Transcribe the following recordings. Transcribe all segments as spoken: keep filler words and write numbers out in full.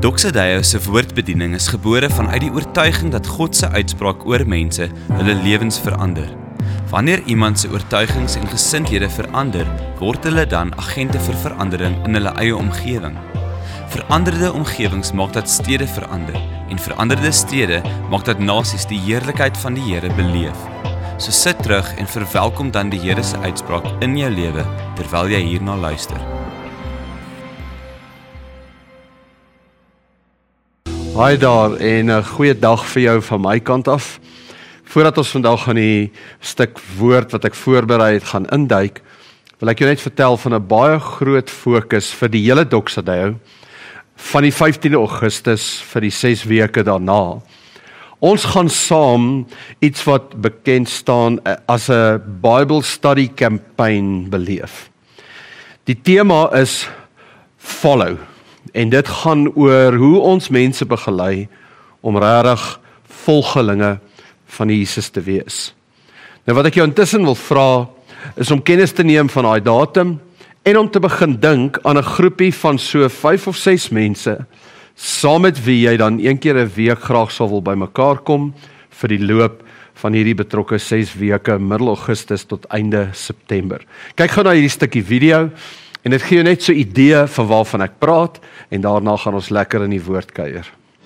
Doxa Deo se woordbediening is gebore vanuit die oortuiging dat God se uitspraak oor mense hulle lewens verander. Wanneer iemand se oortuigings en gesindhede verander, word hulle dan agente vir verandering in hulle eie omgewing. Veranderde omgewings maak dat stede verander, en veranderde stede maak dat nasies die heerlikheid van die Here beleef. So sit terug en verwelkom dan die Here se uitspraak in jou lewe terwyl jy hierna luister. Hi daar en 'n goeie dag vir jou van my kant af. Voordat ons vandag aan die stuk woord wat ek voorberei het gaan induik, wil ek jou net vertel van 'n baie groot fokus vir die hele Doxa Deo van die vyftiende Augustus vir die ses weke daarna. Ons gaan saam iets wat bekend staan as 'n Bible Study Campaign beleef. Die tema is Follow. En dit gaan oor hoe ons mense begelei om regtig volgelinge van Jesus te wees. Nou wat ek jou intussen wil vra, is om kennis te neem van daai datum en om te begin dink aan 'n groepie van so vyf of ses mense, saam met wie jy dan een keer 'n week graag sal wil bymekaar kom vir die loop van hierdie betrokke ses weke, middel Augustus tot einde September. Kyk gou na hierdie stukkie video. En dit gee jou net so 'n idee van waarvan ek praat, en daarna gaan ons lekker in die woord kuier.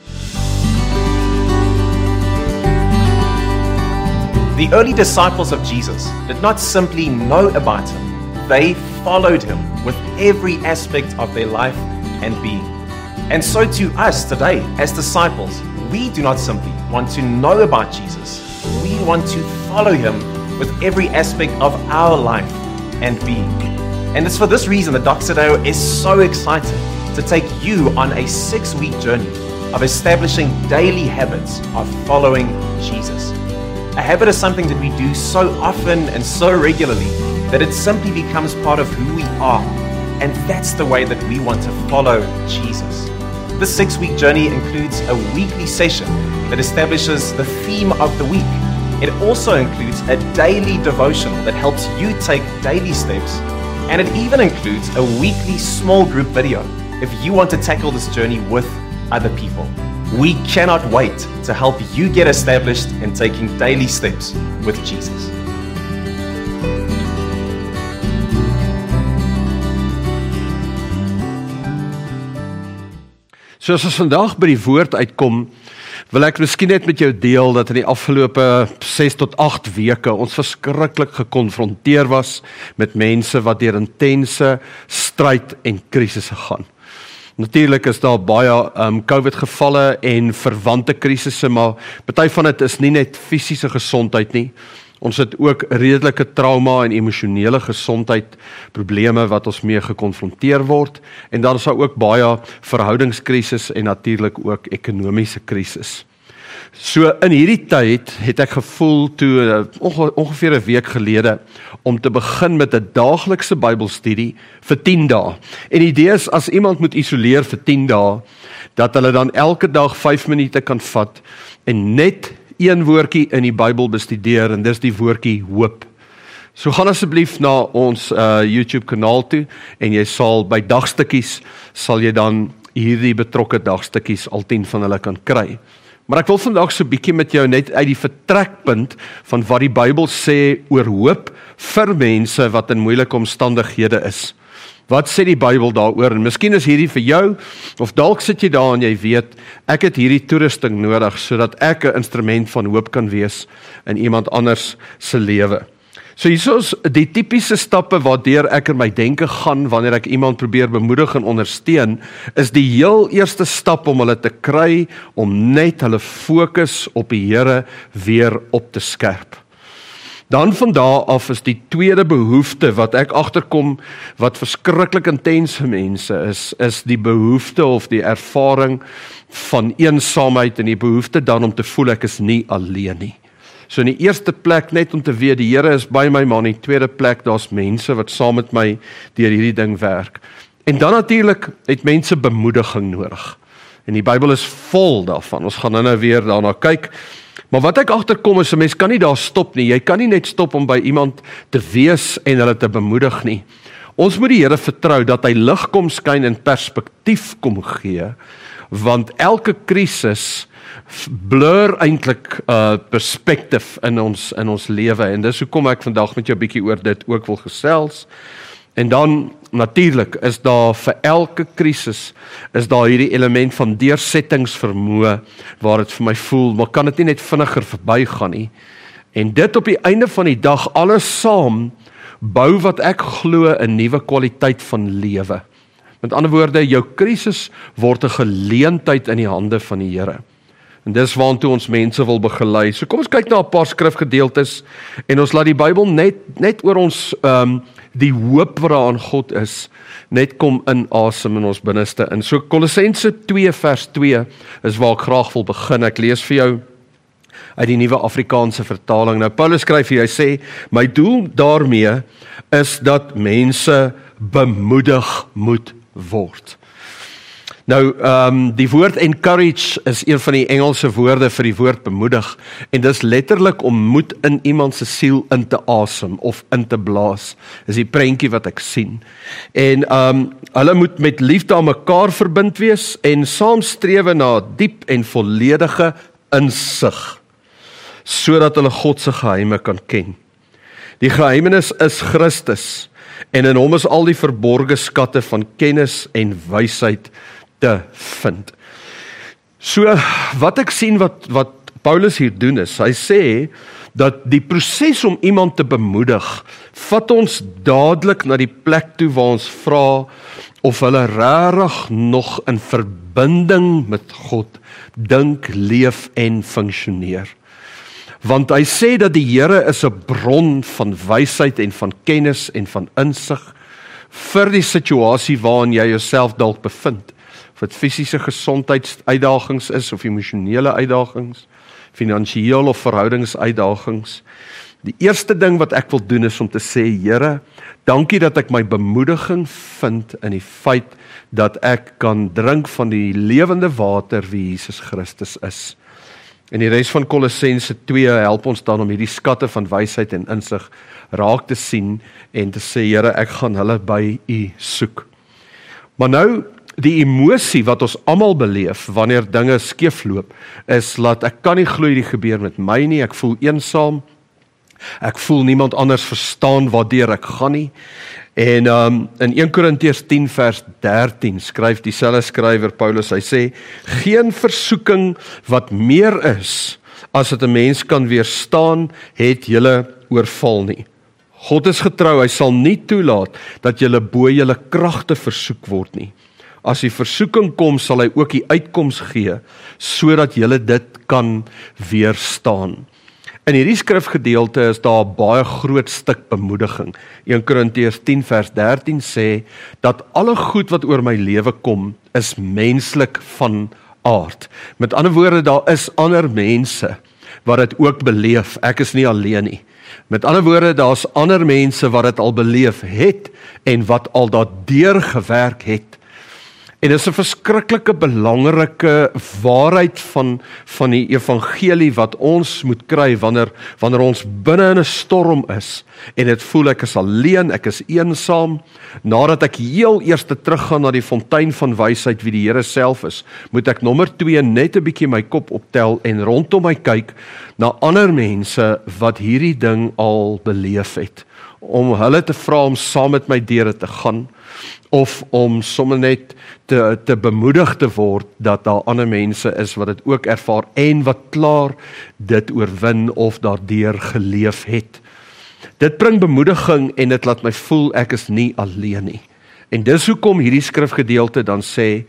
The early disciples of Jesus did not simply know about him, they followed him with every aspect of their life and being. And so to us today, as disciples, we do not simply want to know about Jesus, we want to follow him with every aspect of our life and being. And it's for this reason that Doxa Deo is so excited to take you on a six-week journey of establishing daily habits of following Jesus. A habit is something that we do so often and so regularly that it simply becomes part of who we are. And that's the way that we want to follow Jesus. This six-week journey includes a weekly session that establishes the theme of the week. It also includes a daily devotional that helps you take daily steps. And it even includes a weekly small group video if you want to tackle this journey with other people. We cannot wait to help you get established in taking daily steps with Jesus. So as ons vandag by die woord uitkom, wil ek miskien net met jou deel dat in die afgelope ses tot agt weke ons verskriklik gekonfronteer was met mense wat deur intense stryd en krisisse gaan. Natuurlik is daar baie um, COVID gevalle en verwante krisisse, maar party van dit is nie net fisiese gesondheid nie. Ons het ook redelike trauma en emosionele gesondheid probleme wat ons mee gekonfronteer word, en dan is daar ook baie verhoudingskrisis en natuurlik ook ekonomiese krisis. So in hierdie tyd het ek gevoel toe onge- ongeveer 'n week gelede om te begin met 'n daaglikse Bybelstudie vir tien dae. En die idee is as iemand moet isoleer vir tien dae, dat hulle dan elke dag vyf minute kan vat en net een woordjie in die Bybel bestudeer, en dis die woordjie hoop. So gaan asseblief na ons uh, YouTube kanaal toe, en jy sal by dagstukkies, sal jy dan hierdie betrokke dagstukkies al tien van hulle kan kry. Maar ek wil vandag so 'n bietjie met jou net uit die vertrekpunt van wat die Bybel sê oor hoop vir mense wat in moeilike omstandighede is. Wat sê die Bybel daaroor? En miskien is hierdie vir jou, of dalk sit jy daar en jy weet, ek het hierdie toerusting nodig, sodat ek 'n instrument van hoop kan wees in iemand anders se lewe. So hier is die tipiese stappe waardeur ek in my denke gaan wanneer ek iemand probeer bemoedig en ondersteun, is die heel eerste stap om hulle te kry om net hulle fokus op die Here weer op te skerp. Dan van daar af is die tweede behoefte wat ek agterkom, wat verskriklik intens vir mense is, is die behoefte of die ervaring van eensaamheid en die behoefte dan om te voel ek is nie alleen nie. So in die eerste plek net om te weet, die Here is by my, maar in die tweede plek, daar's mense wat saam met my deur hierdie ding werk. En dan natuurlik het mense bemoediging nodig. En die Bybel is vol daarvan, ons gaan nou weer daarna kyk. Maar wat ek agterkom is, 'n mens kan nie daar stop nie, jy kan nie net stop om by iemand te wees en hulle te bemoedig nie. Ons moet die Here vertrou dat hy lig kom skyn en perspektief kom gee, want elke krisis blur eintlik uh, perspektief in ons in ons lewe, en dis hoekom ek vandag met jou bietjie oor dit ook wil gesels. En dan natuurlik is daar vir elke krisis is daar hierdie element van deursettingsvermoë waar dit vir my voel, maar kan dit nie net vinniger verbygaan nie. En dit op die einde van die dag alles saam bou wat ek glo 'n nuwe kwaliteit van lewe. Met ander woorde, jou krisis word 'n geleentheid in die hande van die Here. En dis waartoe ons mense wil begelei. So kom ons kyk na 'n paar skrifgedeeltes en ons laat die Bybel net net oor ons um, die hoop wat daar aan God is, net kom inasem in ons binneste in. So Kolossense twee vers twee is waar ek graag wil begin. Ek lees vir jou uit die Nuwe Afrikaanse vertaling. Nou Paulus skryf hier, hy sê, my doel daarmee is dat mense bemoedig moet word. Nou, um, die woord encourage is een van die Engelse woorde vir die woord bemoedig, en dis letterlik om moed in iemand se siel in te asem, of in te blaas, is die prentjie wat ek sien. En um, hulle moet met liefde aan mekaar verbind wees, en saam strewe na diep en volledige insig, sodat hulle God se geheime kan ken. Die geheimenis is Christus, en in hom is al die verborge skatte van kennis en wysheid te vind. So, wat ek sien wat, wat Paulus hier doen is, hy sê, dat die proses om iemand te bemoedig, vat ons dadelik na die plek toe waar ons vra, of hulle regtig nog in verbinding met God, dink, leef en funksioneer. Want hy sê dat die Here is 'n bron van wysheid en van kennis en van insig vir die situasie waarin jy jouself dalk bevind. Of dit fisiese gesondheidsuitdagings is, of emosionele uitdagings, finansiële of verhoudingsuitdagings. Die eerste ding wat ek wil doen is om te sê, Here, dankie dat ek my bemoediging vind in die feit dat ek kan drink van die lewende water wie Jesus Christus is. En die res van Kolossense twee help ons dan om hierdie skatte van wysheid en insig raak te sien en te sê, Here, ek gaan hulle by U soek. Maar nou, die emosie wat ons almal beleef wanneer dinge skeefloop, is dat ek kan nie glo hierdie gebeur met my nie, ek voel eensaam, ek voel niemand anders verstaan waardeur ek gaan nie. En um, in een Korintiërs tien vers dertien skryf dieselfde skrywer Paulus, hy sê, geen versoeking wat meer is as dit 'n mens kan weerstaan, het julle oorval nie. God is getrou, hy sal nie toelaat dat julle bo julle kragte versoek word nie. As die versoeking kom, sal hy ook die uitkoms gee, sodat julle dit kan weerstaan. In hierdie skrifgedeelte is daar 'n baie groot stuk bemoediging. een Korintiërs tien vers dertien sê, dat alle goed wat oor my lewe kom, is menslik van aard. Met ander woorde, daar is ander mense wat dit ook beleef, ek is nie alleen nie. Met ander woorde, daar's ander mense wat dit al beleef het, en wat al daardeur gewerk het. En dit is 'n verskriklike belangrike waarheid van, van die evangelie wat ons moet kry wanneer, wanneer ons binne in 'n storm is en dit voel ek is alleen, ek is eensaam. Nadat ek heel eers teruggaan na die fontein van wysheid wie die Here self is, moet ek nommer twee net 'n bietjie my kop optel en rondom my kyk na ander mense wat hierdie ding al beleef het, om hulle te vra om saam met my deur dit te gaan, of om sommer net te, te bemoedig te word dat daar ander mense is wat dit ook ervaar en wat klaar dit oorwin of daardeur geleef het. Dit bring bemoediging en dit laat my voel ek is nie alleen nie. En dis hoekom hierdie skrifgedeelte dan sê,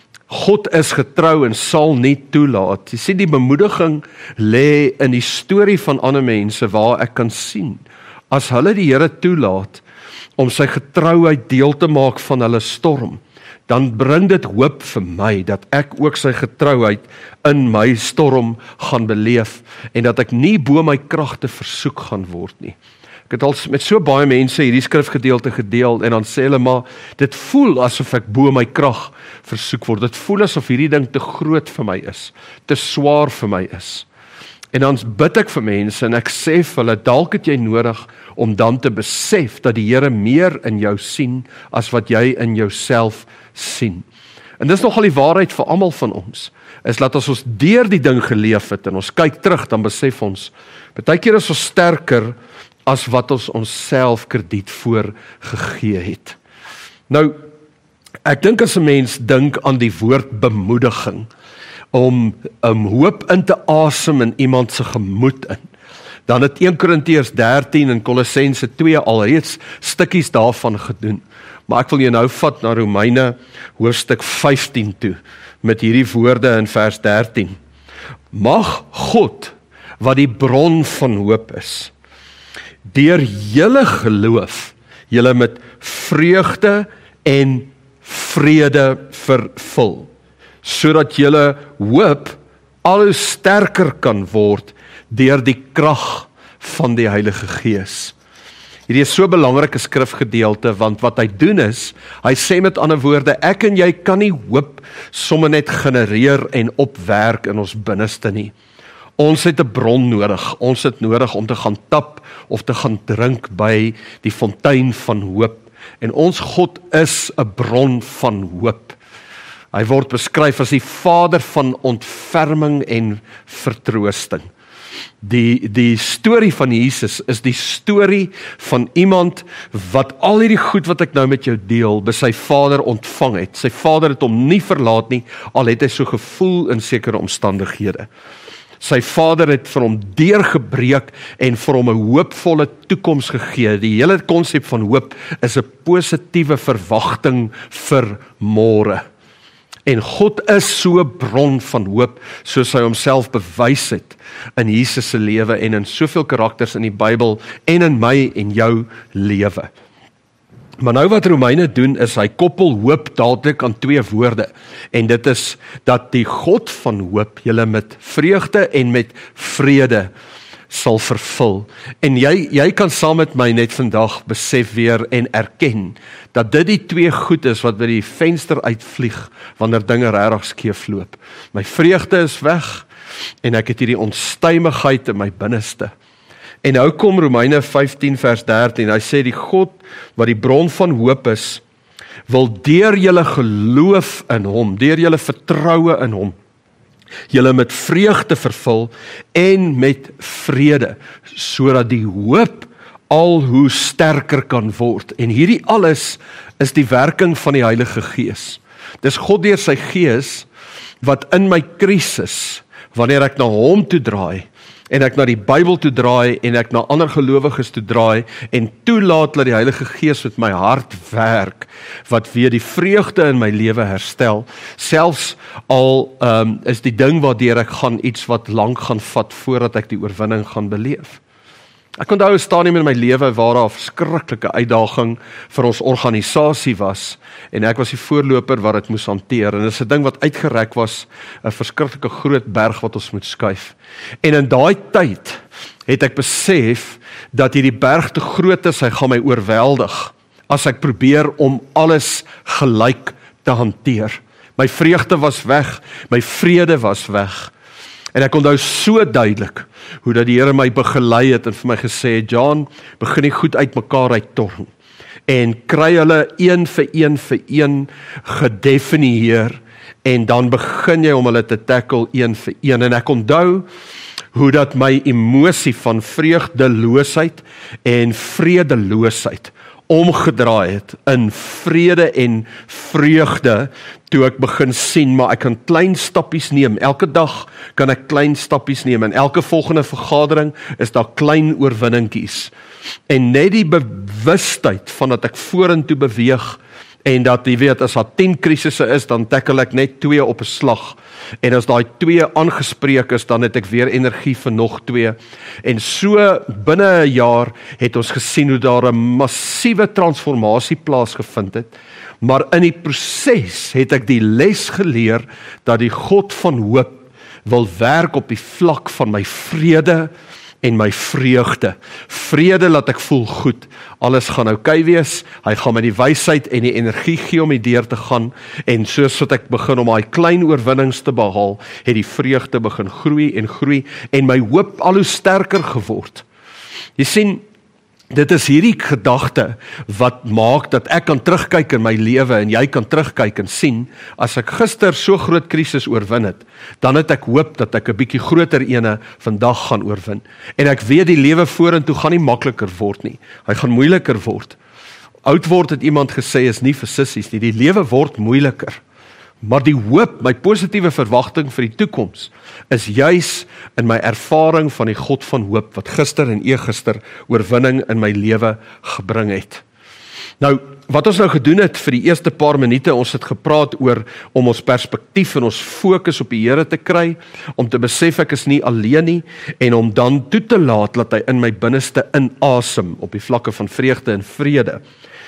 God is getrou en sal nie toelaat. Jy sien, die bemoediging lê in die storie van ander mense waar ek kan sien, as hulle die Here toelaat om sy getrouheid deel te maak van hulle storm, dan bring dit hoop vir my, dat ek ook sy getrouheid in my storm gaan beleef, en dat ek nie bo my kragte versoek gaan word nie. Ek het al met so baie mense hierdie skrifgedeelte gedeel, en dan sê hulle maar, dit voel asof ek bo my krag versoek word, dit voel asof hierdie ding te groot vir my is, te swaar vir my is. En dan bid ek vir mense, en ek sê vir hulle, dalk het jy nodig om dan te besef dat die Here meer in jou sien, as wat jy in jouself sien. En dis nogal die waarheid vir almal van ons, is dat as ons deur die ding geleef het, en ons kyk terug, dan besef ons, baie keer is ons sterker, as wat ons onsself krediet voor gegee het. Nou, ek dink as 'n mens dink aan die woord bemoediging, om um, hoop in te asem in iemand se gemoed in, dan het een Korintiërs dertien en Kolossense twee alreeds stukkies daarvan gedoen. Maar ek wil jou nou vat na Romeine hoofstuk vyftien toe, met hierdie woorde in vers dertien. Mag God, wat die bron van hoop is, deur julle geloof, julle met vreugde en vrede vervul, sodat julle hoop al hoe sterker kan word deur die krag van die Heilige Gees. Hierdie is so 'n belangrike skrifgedeelte, want wat hy doen is, hy sê met ander woorde, ek en jy kan nie hoop sommer net genereer en opwerk in ons binneste nie. Ons het 'n bron nodig, ons het nodig om te gaan tap of te gaan drink by die fontein van hoop. En ons God is 'n bron van hoop. Hy word beskryf as die Vader van ontferming en vertroosting. Die, die storie van Jesus is die storie van iemand wat al hierdie goed wat ek nou met jou deel, by sy Vader ontvang het. Sy Vader het hom nie verlaat nie, al het hy so gevoel in sekere omstandighede. Sy Vader het vir hom deurgebreek en vir hom 'n hoopvolle toekoms gegee. Die hele konsep van hoop is 'n positiewe verwagting vir môre. En God is so 'n bron van hoop, soos hy homself bewys het in Jesus se lewe en in soveel karakters in die Bybel en in my en jou lewe. Maar nou wat Romeine doen is, hy koppel hoop dadelik aan twee woorde, en dit is dat die God van hoop julle met vreugde en met vrede sal vervul. En jy, jy kan saam met my net vandag besef weer en erken, dat dit die twee goed is wat by die venster uitvlieg, wanneer dinge regtig skeef loop. My vreugde is weg, en ek het hierdie onstuimigheid in my binneste. En nou kom Romeine vyftien vers dertien, hy sê die God wat die bron van hoop is, wil deur julle geloof in hom, deur julle vertroue in hom, julle met vreugde vervul en met vrede, sodat die hoop al hoe sterker kan word. En hierdie alles is die werking van die Heilige Gees. Dis God deur sy Gees wat in my krisis, wanneer ek na hom toe draai, en ek na die Bybel toe draai, en ek na ander gelowiges toe draai, en toelaat dat die Heilige Gees met my hart werk, wat weer die vreugde in my lewe herstel, selfs al um, is die ding waardeur ek gaan iets wat lank gaan vat, voordat ek die oorwinning gaan beleef. Ek onthou 'n stadium in my lewe waar daar 'n verskriklike uitdaging vir ons organisasie was, en ek was die voorloper wat dit moes hanteer, en dit is 'n ding wat uitgereik was, 'n verskriklike groot berg wat ons moet skuif. En in daai tyd het ek besef dat hierdie berg te groot is, hy gaan my oorweldig, as ek probeer om alles gelyk te hanteer. My vreugde was weg, my vrede was weg. En ek onthou so duidelik, hoe dat die Here my begelei het en vir my gesê het, John, begin nie goed uit mekaar uit torn, en kry hulle een vir een vir een gedefinieer, en dan begin jy om hulle te tackle een vir een, en ek onthou, hoe dat my emosie van vreugdeloosheid en vredeloosheid omgedraai het in vrede en vreugde, toe ek begin sien, maar ek kan klein stappies neem, elke dag kan ek klein stappies neem, en elke volgende vergadering is daar klein oorwinningkies, en net die bewustheid van dat ek vorentoe beweeg, en dat jy weet, as daar tien krisisse is, dan tackle ek net twee op 'n slag, en as daai twee aangespreek is, dan het ek weer energie vir nog twee, en so binne 'n jaar het ons gesien hoe daar 'n massiewe transformasie plaasgevind het, maar in die proses het ek die les geleer, dat die God van hoop wil werk op die vlak van my vrede en my vreugde. Vrede laat ek voel goed, alles gaan oukei wees, hy gaan my die wysheid en die energie gee om die deur te gaan, en soos wat ek begin om daai klein oorwinnings te behaal, het die vreugde begin groei en groei, en my hoop al hoe sterker geword. Jy sien, Dit is hierdie gedagte wat maak dat ek kan terugkyk in my lewe en jy kan terugkyk en sien, as ek gister so groot krisis oorwin het, dan het ek hoop dat ek 'n bietjie groter ene vandag gaan oorwin. En ek weet die lewe vorentoe gaan nie makliker word nie. Hy gaan moeiliker word. Oud word het iemand gesê is nie vir sissies nie. Die lewe word moeiliker. Maar die hoop, my positiewe verwagting vir die toekoms, is juis in my ervaring van die God van hoop, wat gister en eergister oorwinning in my lewe gebring het. Nou, wat ons nou gedoen het vir die eerste paar minute, ons het gepraat oor om ons perspektief en ons fokus op die Here te kry, om te besef ek is nie alleen nie, en om dan toe te laat dat hy in my binneste inasem op die vlakke van vreugde en vrede.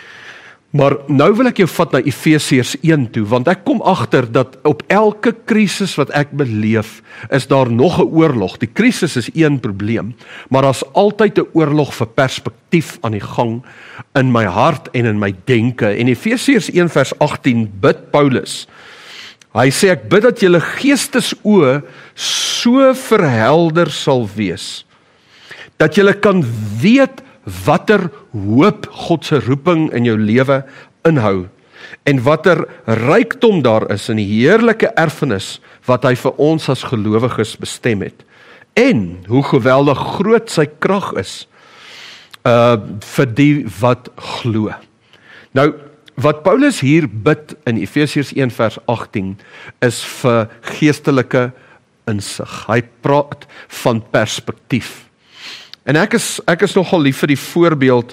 Maar nou wil ek jou vat na Efesiërs een toe, want ek kom agter dat op elke krisis wat ek beleef, is daar nog 'n oorlog. Die krisis is een probleem, maar daar's altyd 'n oorlog vir perspektief aan die gang in my hart en in my denke. En Efesiërs een vers agttien bid Paulus. Hy sê, ek bid dat julle geestesoë so verhelder sal wees, dat julle kan weet watter hoop God se roeping in jou lewe inhou, en watter rykdom daar is in die heerlike erfenis wat hy vir ons as gelowiges bestem het, en hoe geweldig groot sy krag is uh, vir die wat glo. Nou, wat Paulus hier bid in Efesiërs een vers agttien is vir geestelike insig. Hy praat van perspektief. En ek is, ek is nogal lief vir die voorbeeld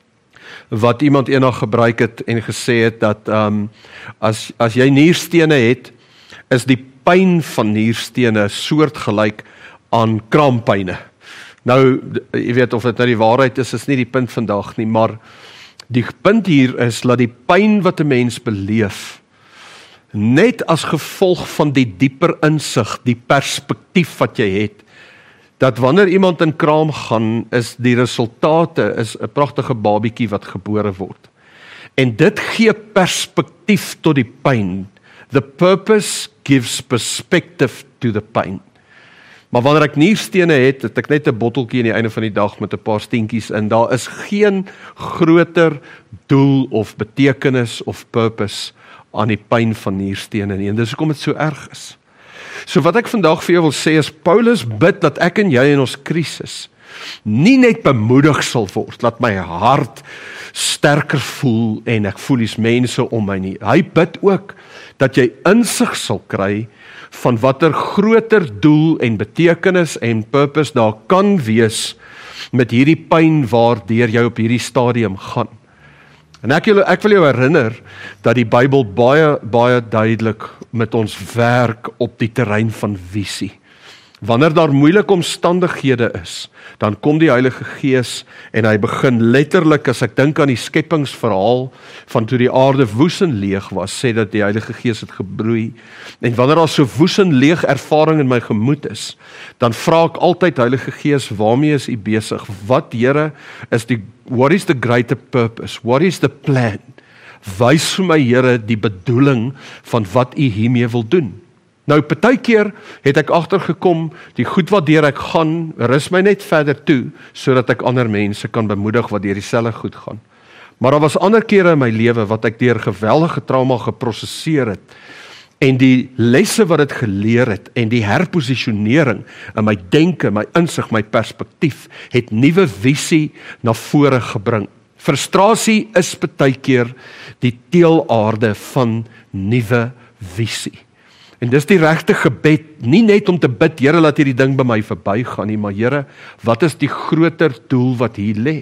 wat iemand eendag gebruik het en gesê het dat um, as, as jy nierstene het, is die pyn van nierstene soortgelyk aan kraampyne. Nou, jy weet of dit nou die waarheid is, is nie die punt vandag nie, maar die punt hier is dat die pyn wat 'n mens beleef, net as gevolg van die dieper insig, die perspektief wat jy het, dat wanneer iemand in kraam gaan, is die resultate is 'n pragtige babietjie wat gebore word. En dit gee perspektief tot die pyn. The purpose gives perspective to the pain. Maar wanneer ek nierstene het, het ek net 'n botteltjie aan die einde van die dag met 'n paar steentjies in. Daar is geen groter doel of betekenis of purpose aan die pyn van nierstene nie. En dis hoekom dit so erg is. So wat ek vandag vir jou wil sê is, Paulus bid dat ek en jy in ons krisis nie net bemoedig sal word, laat my hart sterker voel en ek voel die mense om my nie. Hy bid ook dat jy insig sal kry van watter groter doel en betekenis en purpose daar kan wees met hierdie pyn waardeur jy op hierdie stadium gaan. En ek, ek wil jou herinner dat die Bybel baie, baie duidelik met ons werk op die terrein van visie. Wanneer daar moeilike omstandighede is, dan kom die Heilige Gees en hy begin letterlik, as ek dink aan die skepingsverhaal van toe die aarde woes en leeg was, sê dat die Heilige Gees het gebroei. En wanneer daar so woes en leeg ervaring in my gemoed is, dan vra ek altyd, Heilige Gees, waarmee is u besig? Wat, Here, is die, what is the greater purpose? What is the plan? Wys vir my, Here, die bedoeling van wat u hiermee wil doen. Nou, partykeer het ek agtergekom, die goed wat deur ek gaan, rus my net verder toe, sodat ek ander mense kan bemoedig wat deur dieselfde goed gaan. Maar daar was ander kere in my lewe wat ek deur geweldige trauma geprosesseer het, en die lesse wat dit geleer het, en die herposisionering in my denke, my insig, my perspektief, het nuwe visie na vore gebring. Frustrasie is partykeer die teelaarde van nuwe visie. En dis die regte gebed, nie net om te bid, Here, laat hierdie ding by my verbygaan nie, maar Here, wat is die groter doel wat hier lê?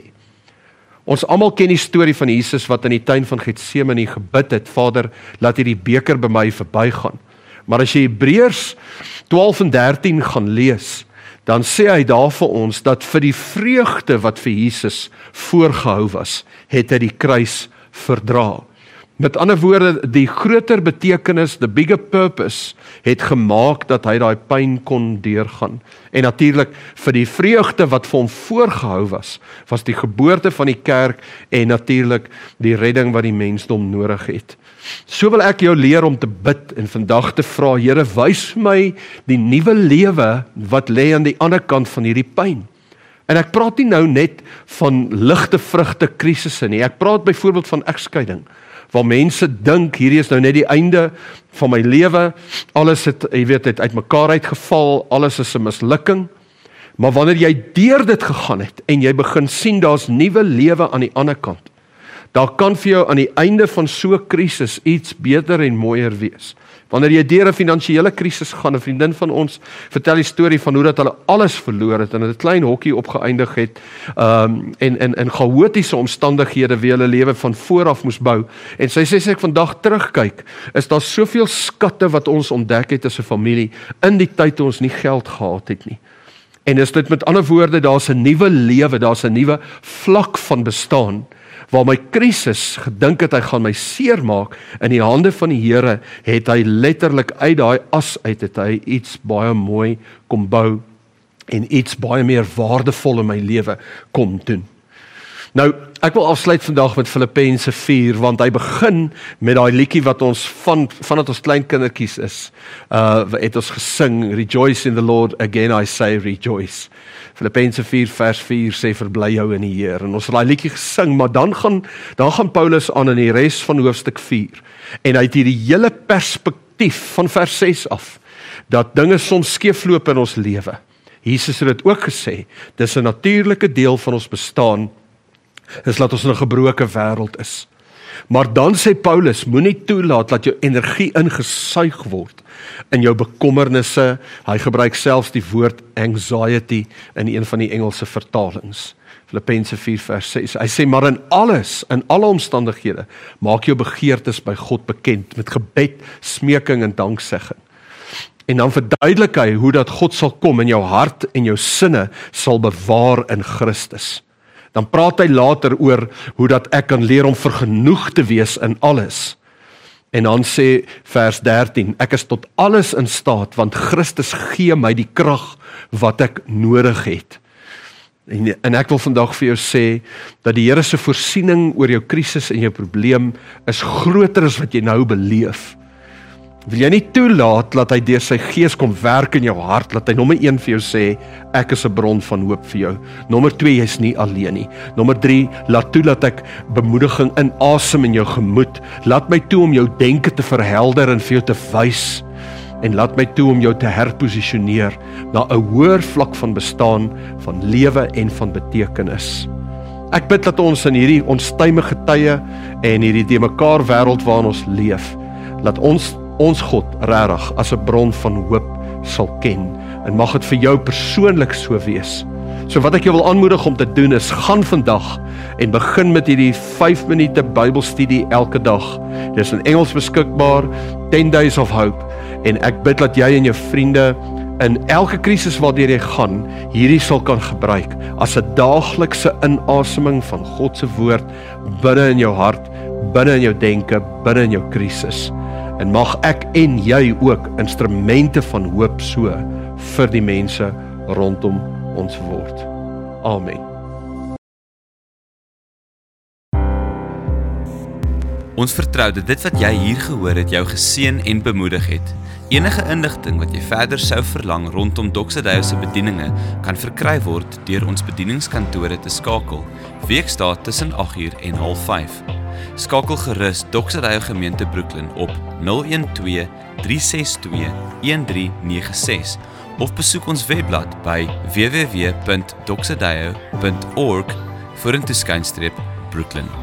Ons almal ken die storie van Jesus wat in die tuin van Getsemane gebid het, Vader, laat hierdie beker by my verbygaan. Maar as jy Hebreërs twaalf en dertien gaan lees, dan sê hy daar vir ons dat vir die vreugde wat vir Jesus voorgehou was, het hy die kruis verdra. Met ander woorde, die groter betekenis, the bigger purpose, het gemaak dat hy daai pyn kon deurgaan. En natuurlik, vir die vreugde wat vir hom voorgehou was, was die geboorte van die kerk en natuurlik die redding wat die mensdom nodig het. So wil ek jou leer om te bid en vandag te vra, Here, wys my die nuwe lewe wat lê aan die ander kant van hierdie pyn. En ek praat nie nou net van ligte vrugte krisisse nie. Ek praat byvoorbeeld van egskeiding, waar mense dink hierdie is nou net die einde van my lewe, alles het, jy weet, het uit mekaar uitgeval, alles is 'n mislukking. Maar wanneer jy deur dit gegaan het en jy begin sien daar's nuwe lewe aan die ander kant, daar kan vir jou aan die einde van so 'n krisis iets beter en mooier wees. Wanneer jy deur 'n finansiële krisis gaan, 'n vriendin van ons vertel die storie van hoe dat hulle alles verloor het en in 'n klein hokkie opgeëindig het, um, en in in chaotiese omstandighede wie hulle lewe van voor af moes bou. En sy sê, as ek vandag terugkyk, is daar soveel skatte wat ons ontdek het as 'n familie in die tyd toe ons nie geld gehad het nie. En is dit met ander woorde, daar's 'n nuwe lewe, daar's 'n nuwe vlak van bestaan, waar my krisis gedink het hy gaan my seermaak, in die hande van die Here het hy letterlik uit daai as uit het hy iets baie mooi kom bou en iets baie meer waardevol in my lewe kom doen. Nou, ek wil afsluit vandag met Filippense vier, want hy begin met daai liedjie wat ons van vandat ons klein kindertjies is, uh, het ons gesing, Rejoice in the Lord, again I say rejoice. Filippense vier vers vier sê, verbly jou in die Here. En ons het daai liedjie gesing, maar dan gaan, dan gaan Paulus aan in die res van hoofstuk vier, en hy het hierdie hele perspektief van vers ses af, dat dinge soms skeefloop in ons lewe. Jesus het dit ook gesê, dis 'n natuurlike deel van ons bestaan, is dat ons in 'n gebroke wêreld is. Maar dan sê Paulus, moenie toelaat dat jou energie ingesuig word in jou bekommernisse. Hy gebruik selfs die woord anxiety in een van die Engelse vertalings. Filippense vier vers ses. Hy sê, maar in alles, in alle omstandighede, maak jou begeertes by God bekend, met gebed, smeking en danksegging. En dan verduidelik hy hoe dat God sal kom en jou hart en jou sinne sal bewaar in Christus. Dan praat hy later oor hoe dat ek kan leer om vergenoeg te wees in alles. En dan sê vers dertien, ek is tot alles in staat, want Christus gee my die krag wat ek nodig het. En, en ek wil vandag vir jou sê, dat die Here se voorsiening oor jou krisis en jou probleem is groter as wat jy nou beleef. Wil jy nie toelaat dat hy deur sy gees kom werk in jou hart, dat hy nommer een vir jou sê, ek is 'n bron van hoop vir jou. Nommer twee, jy is nie alleen nie. Nommer drie, laat toe dat ek bemoediging inasem in jou gemoed. Laat my toe om jou denke te verhelder en vir jou te wys. En laat my toe om jou te herposisioneer na 'n hoër vlak van bestaan, van lewe en van betekenis. Ek bid dat ons in hierdie onstuimige tye en hierdie de mekaar wêreld waarin ons leef, laat ons ons God regtig as 'n bron van hoop sal ken. En mag dit vir jou persoonlik so wees. So wat ek jou wil aanmoedig om te doen is, gaan vandag en begin met hierdie vyf minute Bybelstudie elke dag. Dit is in Engels beskikbaar, ten days of hope. En ek bid dat jy en jou vriende in elke krisis waardeur jy gaan, hierdie sal kan gebruik as 'n daaglikse inaseming van God se woord binne in jou hart, binne in jou denke, binne in jou krisis. En mag ek en jy ook instrumente van hoop so vir die mense rondom ons word. Amen. Ons vertrou dat dit wat jy hier gehoor het jou geseën en bemoedig het. Enige inligting wat jy verder sou verlang rondom Doxadio se bedieninge kan verkry word deur ons bedieningskantore te skakel, weekdae tussen agt uur en half vyf. Skakel gerus Doxadio Gemeente Brooklyn op nul een twee, drie ses twee, een drie nege ses of besoek ons webblad by w w w punt doxadio punt org vorentoe skynstreep Brooklyn.